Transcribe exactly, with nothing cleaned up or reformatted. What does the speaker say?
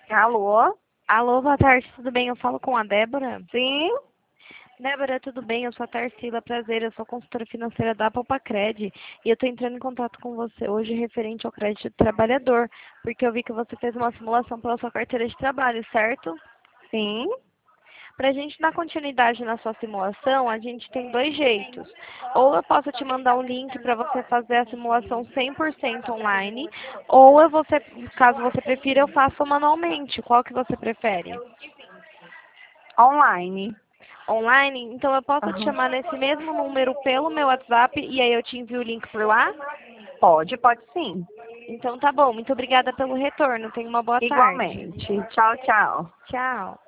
Alô? Alô, boa tarde, tudo bem? Eu falo com a Débora. Sim? Débora, tudo bem? Eu sou a Tarsila, prazer, eu sou consultora financeira da Palpacred e eu estou entrando em contato com você hoje referente ao crédito do trabalhador, porque eu vi que você fez uma simulação pela sua carteira de trabalho, certo? Sim? Para a gente dar continuidade na sua simulação, a gente tem dois jeitos. Ou eu posso te mandar um link para você fazer a simulação cem por cento online, ou eu você, caso você prefira, eu faço manualmente. Qual que você prefere? Online. Online? Então eu posso te Aham. chamar nesse mesmo número pelo meu WhatsApp e aí eu te envio o link por lá? Pode, pode sim. Então tá bom. Muito obrigada pelo retorno. Tenha uma boa tarde. Igualmente. Tchau, tchau. Tchau.